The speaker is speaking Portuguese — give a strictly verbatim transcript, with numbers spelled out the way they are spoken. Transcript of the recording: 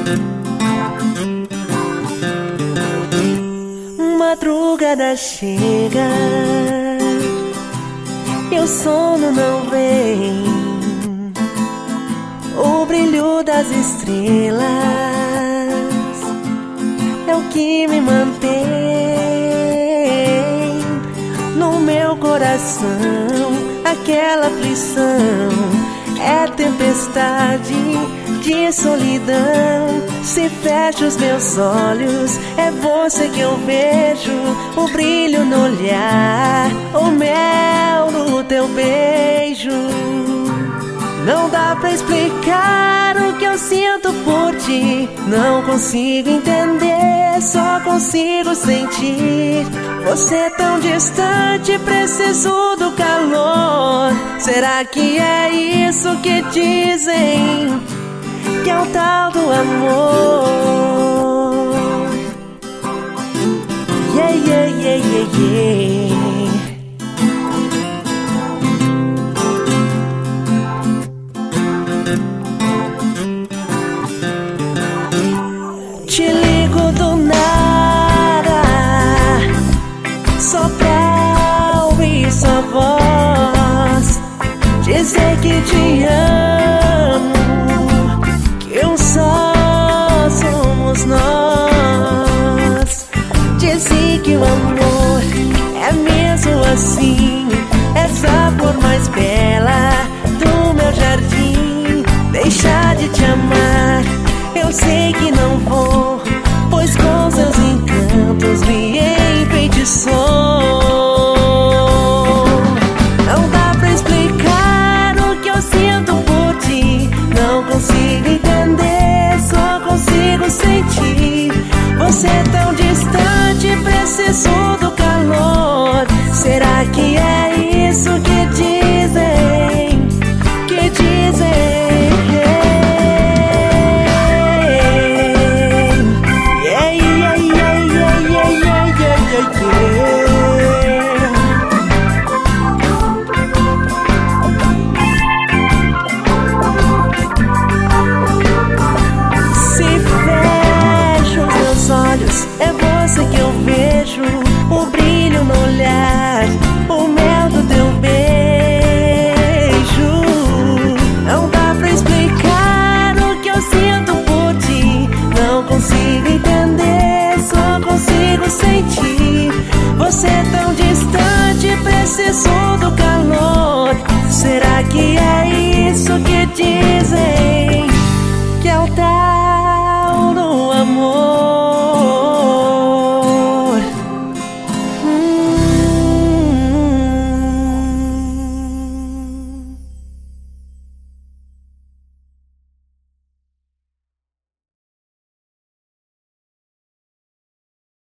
Madrugada chega e o sono não vem. O brilho das estrelas é o que me mantém no meu coração. Aquela aflição é tempestade de solidão. Se fecho os meus olhos, é você que eu vejo. O brilho no olhar, o mel no teu beijo. Não dá pra explicar o que eu sinto por ti. Não consigo entender, só consigo sentir. Você é tão distante, preciso do calor. Será que é isso que dizem? Que é o tal do amor. Yeah, yeah, yeah, yeah, yeah. Te ligo do nada, só pra ouvir sua voz, dizer que te amo.